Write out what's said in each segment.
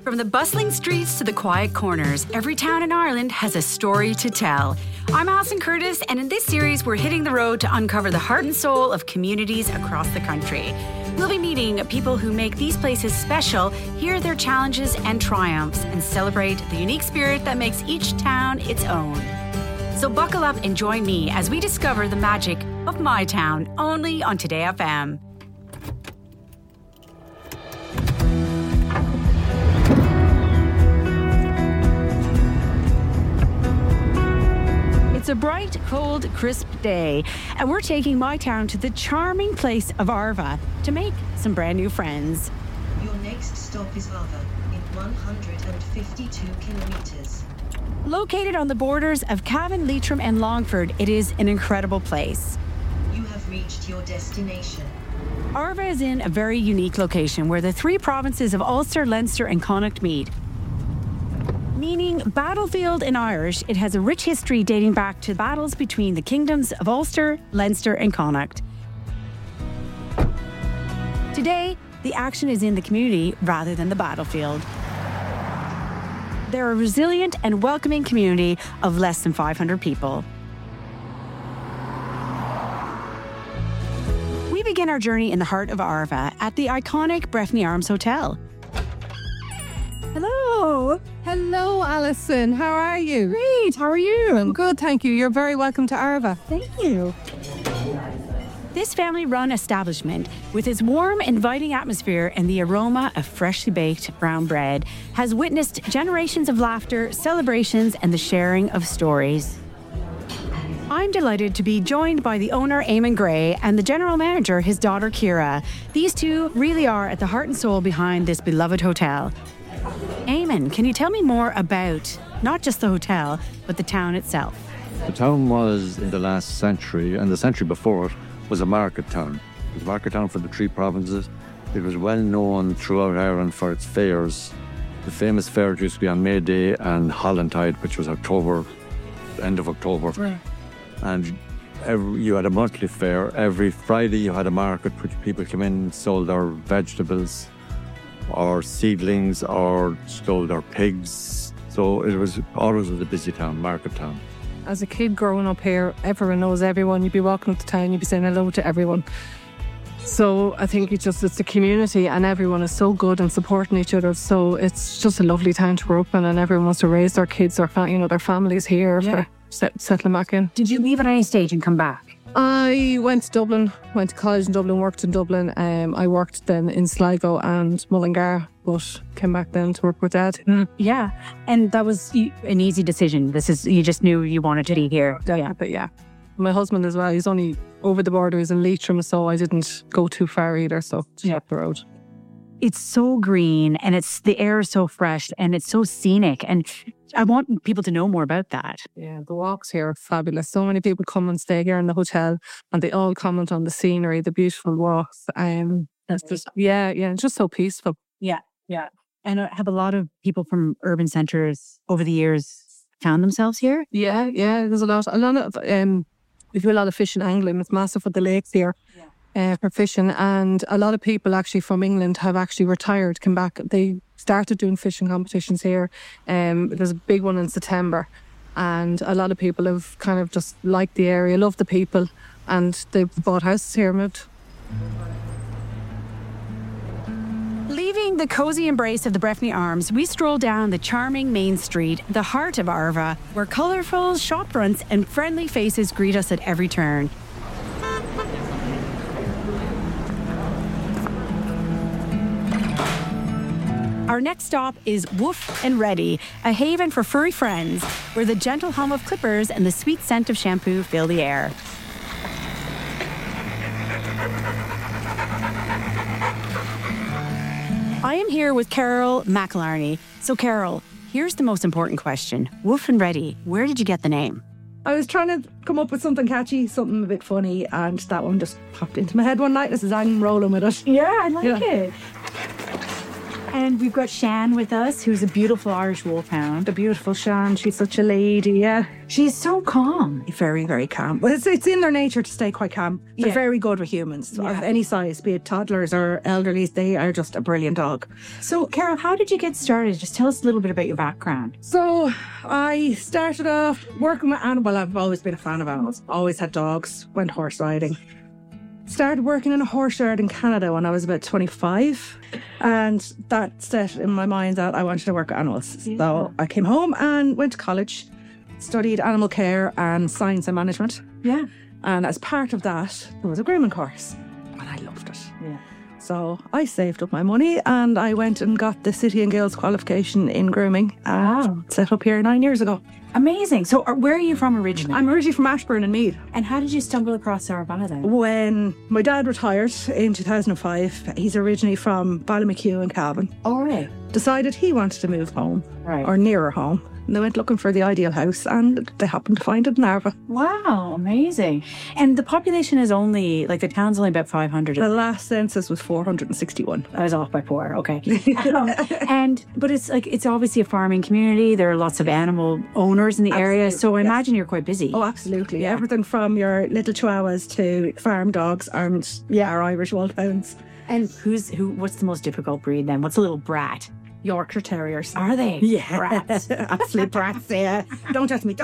From the bustling streets to the quiet corners, every town in Ireland has a story to tell. I'm Alison Curtis, and in this series, we're hitting the road to uncover the heart and soul of communities across the country. We'll be meeting people who make these places special, hear their challenges and triumphs, and celebrate the unique spirit that makes each town its own. So buckle up and join me as we discover the magic of my town, only on Today FM. It's a bright, cold, crisp day, and we're taking my town to the charming place of Arva to make some brand new friends. Your next stop is Arva in 152 kilometers. Located on the borders of Cavan, Leitrim and Longford, it is an incredible place. You have reached your destination. Arva is in a very unique location where the three provinces of Ulster, Leinster and Connacht meet. Meaning battlefield in Irish, it has a rich history dating back to battles between the kingdoms of Ulster, Leinster and Connacht. Today, the action is in the community rather than the battlefield. They're a resilient and welcoming community of less than 500 people. We begin our journey in the heart of Arva at the iconic Breffni Arms Hotel. Hello. Hello, Alison. How are you? Great. How are you? I'm good, thank you. You're very welcome to Arva. Thank you. This family-run establishment, with its warm, inviting atmosphere and the aroma of freshly baked brown bread, has witnessed generations of laughter, celebrations, and the sharing of stories. I'm delighted to be joined by the owner, Eamon Gray, and the general manager, his daughter, Ciara. These two really are at the heart and soul behind this beloved hotel. Eamon, can you tell me more about not just the hotel, but the town itself? The town was, in the last century, and the century before it, was a market town. It was a market town for the three provinces. It was well known throughout Ireland for its fairs. The famous fair used to be on May Day and Hollantide, which was October, end of October. Right. And you had a monthly fair. Every Friday you had a market which people came in and sold their vegetables or seedlings or sold their pigs. So it was always a busy town, market town. As a kid growing up here, everyone knows everyone. You'd be walking up the town, you'd be saying hello to everyone. So I think it's the community, and everyone is so good and supporting each other. So it's just a lovely town to grow up in, and everyone wants to raise their kids or their families here for settling back in. Did you leave at any stage and come back? I went to Dublin, went to college in Dublin, worked in Dublin. I worked then in Sligo and Mullingar, but came back then to work with Dad. Yeah, and that was an easy decision. You just knew you wanted to be here. But yeah. My husband as well, he's only over the border, he's in Leitrim, so I didn't go too far either, so just up the road. It's so green, and the air is so fresh, and it's so scenic, and I want people to know more about that. Yeah, the walks here are fabulous. So many people come and stay here in the hotel, and they all comment on the scenery, the beautiful walks. It's just, it's just so peaceful. Yeah. And I have a lot of people from urban centres over the years found themselves here. Yeah, there's a lot of, we do a lot of fishing and angling. It's massive with the lakes here. For fishing, and a lot of people actually from England have actually retired, come back. They started doing fishing competitions here. There's a big one in September, and a lot of people have kind of just liked the area, love the people, and they've bought houses here and moved. Leaving the cosy embrace of the Breffni Arms, we stroll down the charming main street, the heart of Arva, where colourful shop fronts and friendly faces greet us at every turn. Our next stop is Woof and Ready, a haven for furry friends, where the gentle hum of clippers and the sweet scent of shampoo fill the air. I am here with Carol McIlharney. So Carol, here's the most important question. Woof and Ready, where did you get the name? I was trying to come up with something catchy, something a bit funny, and that one just popped into my head one night. I'm rolling with it. Yeah, I like it. And we've got Shan with us, who's a beautiful Irish wolfhound. The beautiful Shan, she's such a lady, yeah. She's so calm. Very, very calm. But it's in their nature to stay quite calm. They're very good with humans of any size, be it toddlers or elderlies. They are just a brilliant dog. So, Carol, how did you get started? Just tell us a little bit about your background. So I started off working with animals. I've always been a fan of animals. Always had dogs, went horse riding. Started working in a horse yard in Canada when I was about 25. And that set in my mind that I wanted to work with animals. Yeah. So I came home and went to college, studied animal care and science and management. Yeah. And as part of that, there was a grooming course. And I loved it. Yeah. So I saved up my money and I went and got the City and Guilds qualification in grooming and set up here 9 years ago. Amazing. So where are you from originally? I'm originally from Ashbourne in Meath. And how did you stumble across Arabella then? When my dad retired in 2005, he's originally from Ballymacue in Calvin. Oh, right. Decided he wanted to move home, right, or nearer home. And they went looking for the ideal house and they happened to find it in Arva. Wow, amazing. And the population is only, like the town's only about 500. The last census was 461. I was off by 4, okay. But it's obviously a farming community. There are lots of animal owners in the area, so I imagine you're quite busy. Oh, absolutely. Yeah. Everything from your little chihuahuas to farm dogs and, our Irish wolfhounds. And what's the most difficult breed then? What's a little brat? Yorkshire Terriers. Are they? Yeah. Brats. Absolute brats, yeah. Don't touch me.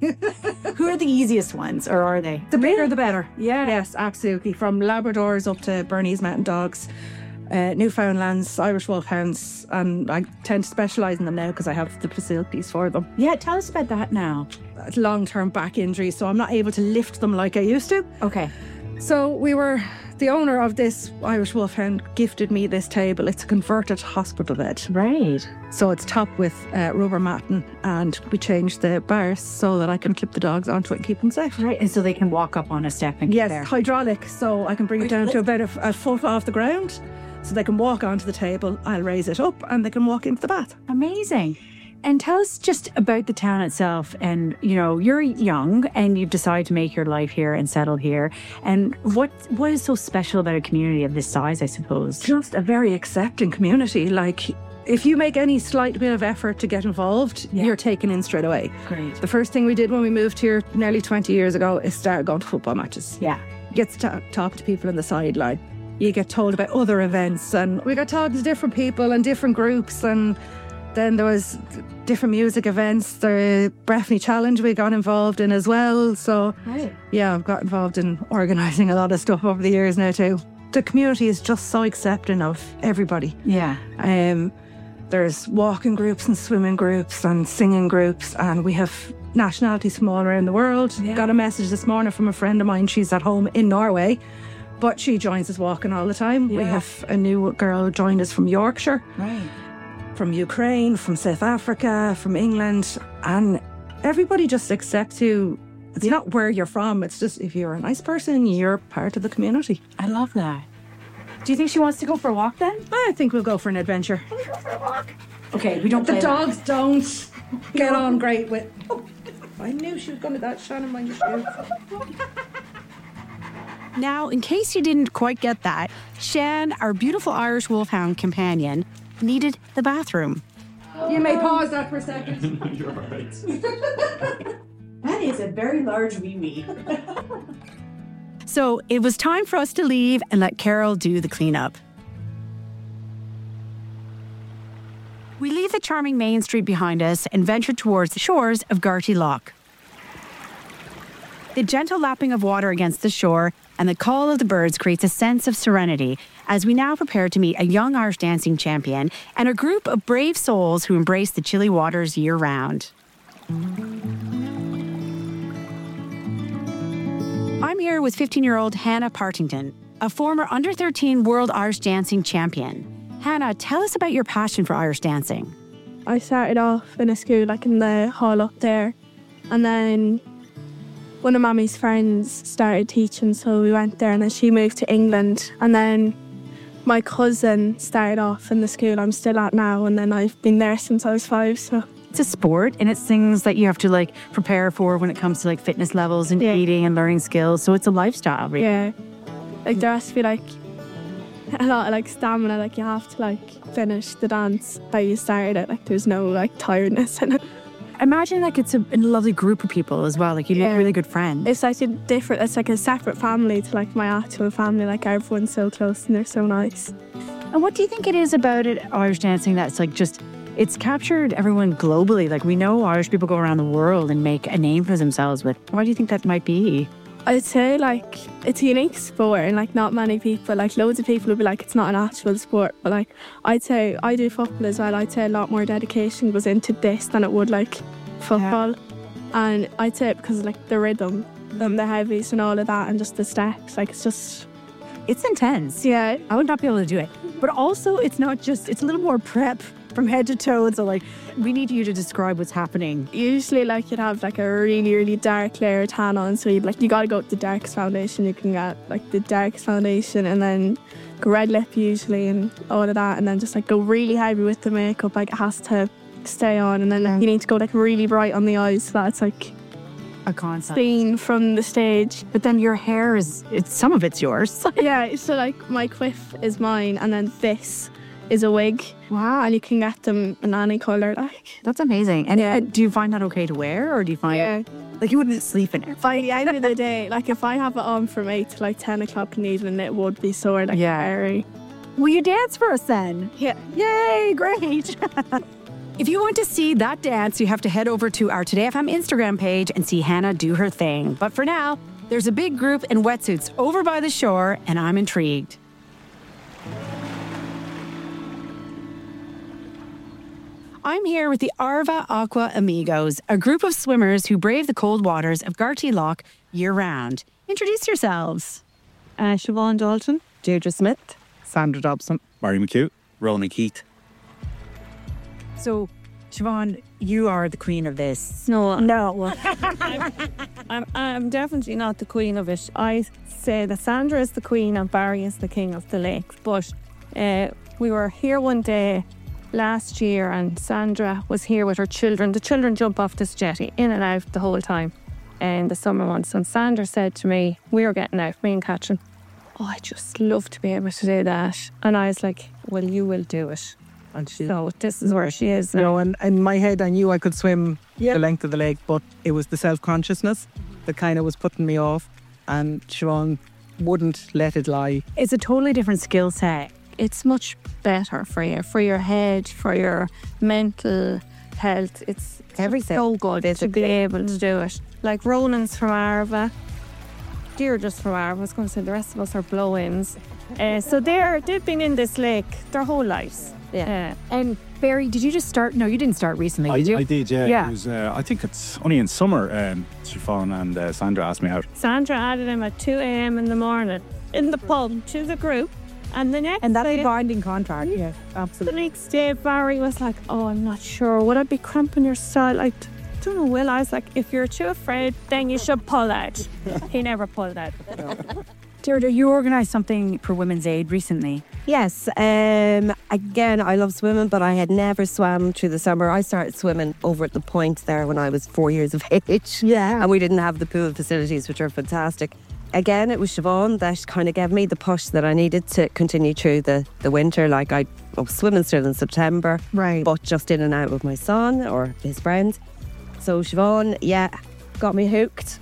Who are the easiest ones, or are they? The bigger the better. Yeah. Yes, absolutely. From Labradors up to Bernese Mountain Dogs, Newfoundlands, Irish Wolfhounds, and I tend to specialise in them now because I have the facilities for them. Yeah, tell us about that now. Long-term back injuries, so I'm not able to lift them like I used to. Okay. So the owner of this Irish Wolfhound gifted me this table. It's a converted hospital bed. Right. So it's topped with rubber matting, and we changed the bars so that I can clip the dogs onto it and keep them safe. Right, and so they can walk up on a step and get there. Yes, hydraulic, so I can bring it down to about a foot off the ground so they can walk onto the table. I'll raise it up and they can walk into the bath. Amazing. And tell us just about the town itself. And, you're young and you've decided to make your life here and settle here. And what is so special about a community of this size, I suppose? Just a very accepting community. Like, if you make any slight bit of effort to get involved, you're taken in straight away. Great. The first thing we did when we moved here nearly 20 years ago is start going to football matches. Yeah. You get to talk to people on the sideline. You get told about other events. And we got talking to different people and different groups, and then there was different music events. The Breffni Challenge we got involved in as well. So, I've got involved in organising a lot of stuff over the years now too. The community is just so accepting of everybody. Yeah. There's walking groups and swimming groups and singing groups, and we have nationalities from all around the world. Yeah. Got a message this morning from a friend of mine. She's at home in Norway, but she joins us walking all the time. Yeah. We have a new girl joined us from Yorkshire. Right. From Ukraine, from South Africa, from England, and everybody just accepts you. It's not where you're from, it's just if you're a nice person, you're part of the community. I love that. Do you think she wants to go for a walk then? I think we'll go for an adventure. We'll go for a walk. Okay, we don't. The dogs don't get on great with. Oh, I knew she was going to that Shannon mind your shoes. Now, in case you didn't quite get that, Shan, our beautiful Irish Wolfhound companion, needed the bathroom. You may pause that for a second. You're right. That is a very large wee-wee. So it was time for us to leave and let Carol do the cleanup. We leave the charming Main Street behind us and venture towards the shores of Garty Loch. The gentle lapping of water against the shore and the call of the birds creates a sense of serenity as we now prepare to meet a young Irish dancing champion and a group of brave souls who embrace the chilly waters year-round. I'm here with 15-year-old Hannah Partington, a former under-13 World Irish Dancing champion. Hannah, tell us about your passion for Irish dancing. I started off in a school, in the hall up there, and then one of Mammy's friends started teaching, so we went there, and then she moved to England, and then my cousin started off in the school I'm still at now, and then I've been there since I was 5, so. It's a sport, and it's things that you have to prepare for when it comes to fitness levels and eating and learning skills, so it's a lifestyle, really. Yeah. There has to be a lot of like stamina. Like you have to like finish the dance how you started it. Like there's no like tiredness in it. Imagine like it's a lovely group of people as well. Like you make really good friends. It's like it's like a separate family to like my actual family. Like everyone's so close and they're so nice. And what do you think it is about it, Irish dancing, that's like just, it's captured everyone globally? Like we know Irish people go around the world and make a name for themselves with. Why do you think that might be? I'd say like it's a unique sport and like not many people, like loads of people would be like it's not an actual sport, but like I'd say I do football as well. I'd say a lot more dedication goes into this than it would like football. And I'd say because of like the rhythm and the heavies and all of that and just the steps, like It's intense. yeah. I would not be able to do it. But also, it's not just, it's a little more prep from head to toe. So, like, we need you to describe what's happening. Usually like you'd have like a really, really dark layer of tan on, so you gotta go with the darkest foundation you can get, like the darkest foundation, and then go red lip usually and all of that, and then just like go really heavy with the makeup, like it has to stay on, and then you need to go like really bright on the eyes so that it's like A concept. seen from the stage. But then your hair some of it's yours. Yeah, so like my quiff is mine, and then this is a wig. Wow. And you can get them in any colour, like. That's amazing. And Yeah. do you find that okay to wear, or do you find like you wouldn't sleep in it? By the end of the day, like if I have it on from 8 to like 10 o'clock in the evening, it would be sore, like very. Will you dance for us then? Yeah. Yay, great. If you want to see that dance, you have to head over to our Today FM Instagram page and see Hannah do her thing. But for now, there's a big group in wetsuits over by the shore, and I'm intrigued. I'm here with the Arva Aqua Amigos, a group of swimmers who brave the cold waters of Garty Loch year-round. Introduce yourselves. Siobhan Dalton, Deirdre Smith, Sandra Dobson, Mary McHugh, Ronan Keith. So, Siobhan, you are the queen of this. No, No. I'm definitely not the queen of it. I say that Sandra is the queen and Barry is the king of the lake. But we were here one day last year and Sandra was here with her children. The children jump off this jetty in and out the whole time in the summer months. And Sandra said to me, we were getting out, me and Catherine, I just love to be able to do that. And I was like, well, you will do it. And she, So this is where she is now. you know, and in my head I knew I could swim the length of the lake, but it was the self-consciousness that kind of was putting me off, and Siobhan wouldn't let it lie. It's a totally different skill set. It's much better for your head, for your mental health. It's Everything. so good to be able to do it. Like Ronan's from Arva, Deirdre's from Arva. I was going to say the rest of us are blow-ins. So they've been in this lake their whole lives. Yeah. And Barry, did you just start? No, you didn't start recently, did you? I did, yeah. Yeah. It was, I think it's only in summer. Siobhan and Sandra asked me out. Sandra added him at 2 a.m. in the morning in the pub to the group. And the next And that's day, a binding contract. Yeah, the absolutely. next day, Barry was like, oh, I'm not sure. Would I be cramping your style? I don't know, Will. I was like, if you're too afraid, then you should pull out. He never pulled out. Deirdre, you organised something for Women's Aid recently. Yes, again, I love swimming, but I had never swam through the summer. I started swimming over at the point there when I was 4 years of age. Yeah. And we didn't have the pool facilities, which are fantastic. Again, it was Siobhan that kind of gave me the push that I needed to continue through the winter. Like I was swimming still in September, Right. but just in and out with my son or his friends. So Siobhan, got me hooked,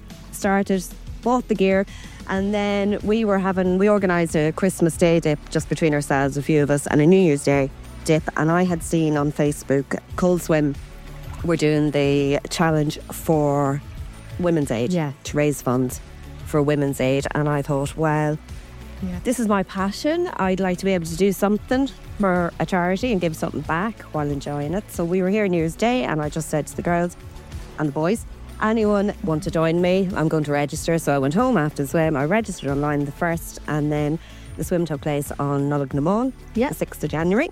bought the gear. And then we organised a Christmas Day dip just between ourselves, a few of us, and a New Year's Day dip. And I had seen on Facebook, Cold Swim were doing the challenge for Women's Aid to raise funds for Women's Aid. And I thought, well, this is my passion. I'd like to be able to do something for a charity and give something back while enjoying it. So we were here New Year's Day and I just said to the girls and the boys, anyone want to join me? I'm going to register. So I went home after the swim. I registered online the 1st, and then the swim took place on Nullagnamon, the 6th of January,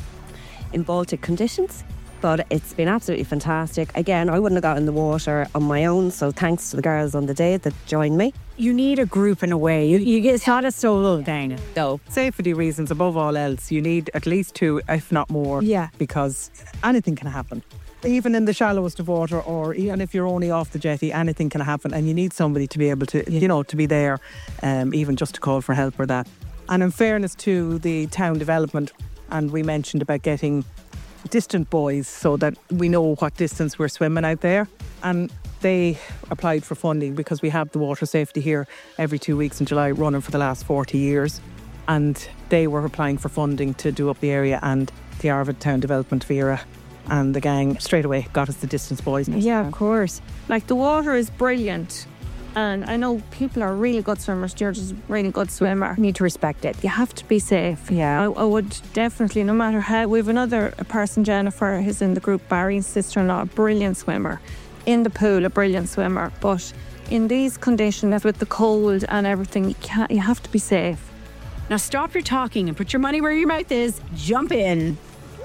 in Baltic conditions. But it's been absolutely fantastic. Again, I wouldn't have got in the water on my own, so thanks to the girls on the day that joined me. You need a group in a way. It's not a solo thing. No. Safety reasons above all else, you need at least 2, if not more, Yeah. because anything can happen. Even in the shallowest of water, or even if you're only off the jetty, anything can happen, and you need somebody to be able to, to be there, even just to call for help or that. And in fairness to the town development, and we mentioned about getting distant buoys so that we know what distance we're swimming out there. And they applied for funding because we have the water safety here every 2 weeks in July running for the last 40 years. And they were applying for funding to do up the area, and the Arvid Town Development Vera and the gang straight away got us the distance buoys. Yeah, of course. Like, the water is brilliant. And I know people are really good swimmers. George is a really good swimmer. You need to respect it. You have to be safe. Yeah. I would definitely, no matter how. We have another person, Jennifer, who's in the group, Barry's sister-in-law, a brilliant swimmer. In the pool, a brilliant swimmer. But in these conditions, with the cold and everything, you have to be safe. Now stop your talking and put your money where your mouth is. Jump in.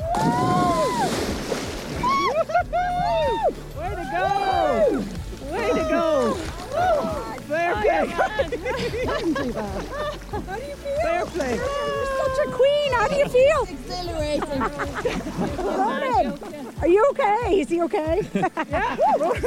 Way to go! Way to go! Fair play! Fair play! You're such a queen. How do you feel? Exhilarating. Are you okay? Is he okay? Yeah.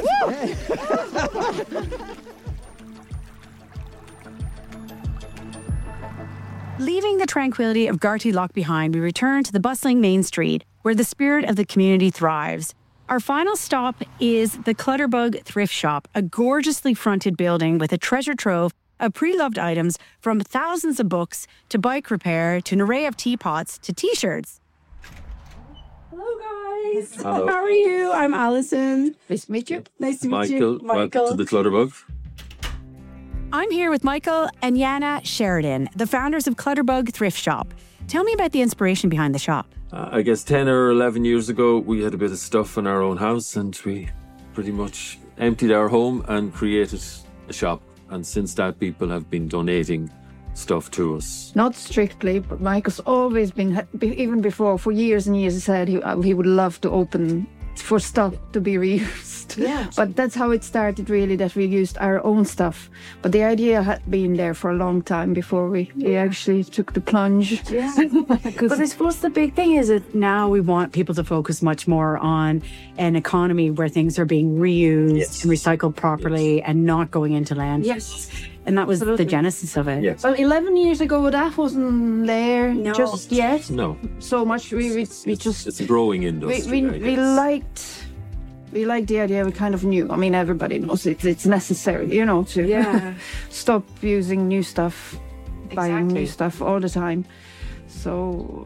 Leaving the tranquility of Garty Loch behind, we return to the bustling main street, where the spirit of the community thrives. Our final stop is the Clutterbug Thrift Shop, a gorgeously fronted building with a treasure trove of pre-loved items, from thousands of books to bike repair to an array of teapots to t-shirts. Hello guys. Hello. How are you? I'm Alison. Nice to meet you. Nice to meet you. Welcome to the Clutterbug. I'm here with Michael and Yana Sheridan, the founders of Clutterbug Thrift Shop. Tell me about the inspiration behind the shop. I guess 10 or 11 years ago, we had a bit of stuff in our own house and we pretty much emptied our home and created a shop. And since that, people have been donating stuff to us. Not strictly, but Michael's always been, even before, for years and years, he said he would love to open for stuff to be reused. Yeah. But that's how it started, really, that we used our own stuff. But the idea had been there for a long time before we actually took the plunge. Yeah. But I suppose the big thing is that now we want people to focus much more on an economy where things are being reused and recycled properly and not going into landfills. Yes. And that was the genesis of it. Yes. Well, 11 years ago, that wasn't there just yet. No. So much. We just... It's a growing industry. We liked the idea. We kind of knew. I mean, everybody knows it's necessary, to stop using new stuff, buying new stuff all the time. So,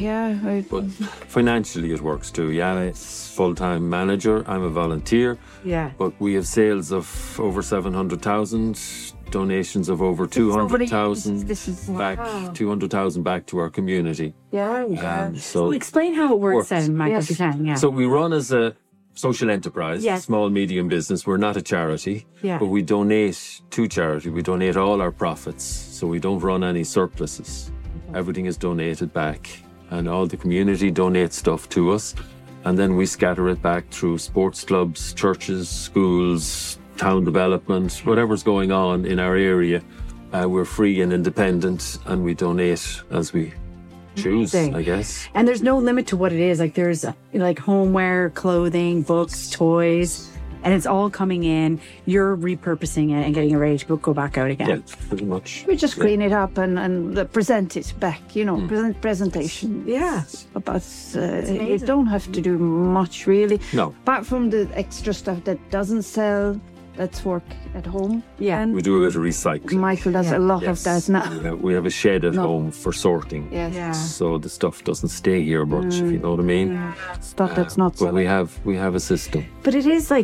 But financially it works too. Yeah, it's full-time manager. I'm a volunteer. Yeah. But we have sales of over 700,000, donations of over 200,000 back, 200,000 back to our community. Yeah. So explain how it works then, Michael, if you can. Yeah. So we run as a social enterprise, small, medium business. We're not a charity, but we donate to charity. We donate all our profits, so we don't run any surpluses. Everything is donated back, and all the community donates stuff to us, and then we scatter it back through sports clubs, churches, schools, town development, whatever's going on in our area. We're free and independent, and we donate as we choose, I guess. And there's no limit to what it is. Like, there's like homeware, clothing, books, toys, and it's all coming in. You're repurposing it and getting it ready to go back out again. Yeah, pretty much. We just clean it up and present it back, presentation. Yeah. But you don't have to do much, really. No. Apart from the extra stuff that doesn't sell, that's work at home. Yeah. And we do a bit of recycling. Michael does a lot of that now. We have a shed at home for sorting. Yes. Yeah. So the stuff doesn't stay here much, if you know what I mean. Stuff that's not But we have a system. But it is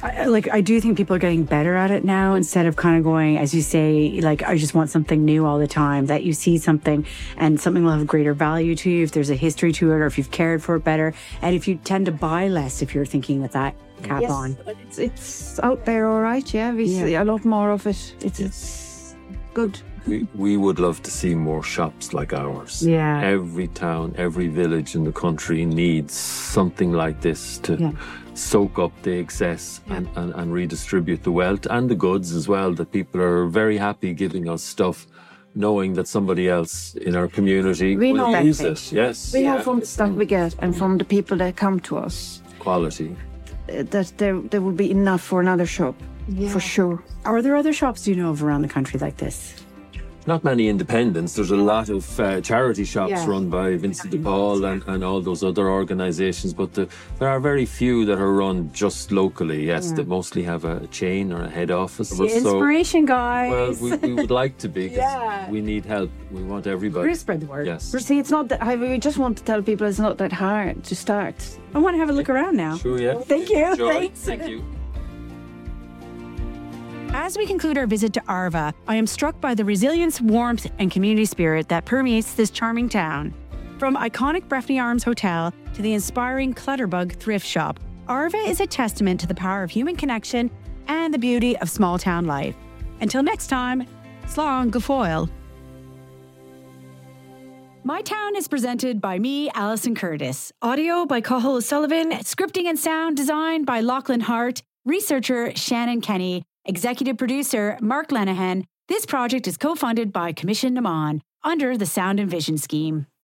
I do think people are getting better at it now, instead of kind of going, as you say, like, I just want something new all the time, that you see something and something will have greater value to you if there's a history to it, or if you've cared for it better. And if you tend to buy less, if you're thinking with that cap on. It's out there, all right. Yeah, we see a lot more of it. It's good. We would love to see more shops like ours. Yeah. Every town, every village in the country needs something like this to soak up the excess and redistribute the wealth and the goods as well, that people are very happy giving us stuff, knowing that somebody else in our community will use it. Yes. We have from the stuff we get and from the people that come to us. Quality. That there will be enough for another shop, for sure. Are there other shops you know of around the country like this? not many independents. There's a lot of charity shops run by Vincent de Paul and all those other organisations, but there are very few that are run just locally, that mostly have a chain or a head office. The inspiration, guys. Well, we would like to be, because we need help. We want everybody. We're going to spread the word. Yes. See, it's not that, we just want to tell people it's not that hard to start. I want to have a look around now. Sure, yeah. Thank you. Enjoy. Thanks. Thank you. As we conclude our visit to Arva, I am struck by the resilience, warmth, and community spirit that permeates this charming town. From iconic Breffni Arms Hotel to the inspiring Clutterbug thrift shop, Arva is a testament to the power of human connection and the beauty of small town life. Until next time, slán go fóill. My Town is presented by me, Alison Curtis. Audio by Cathal O'Sullivan. Scripting and sound design by Lachlan Hart. Researcher Shannon Kenny. Executive producer Mark Lenihan. This project is co-funded by Commission Naman under the Sound and Vision Scheme.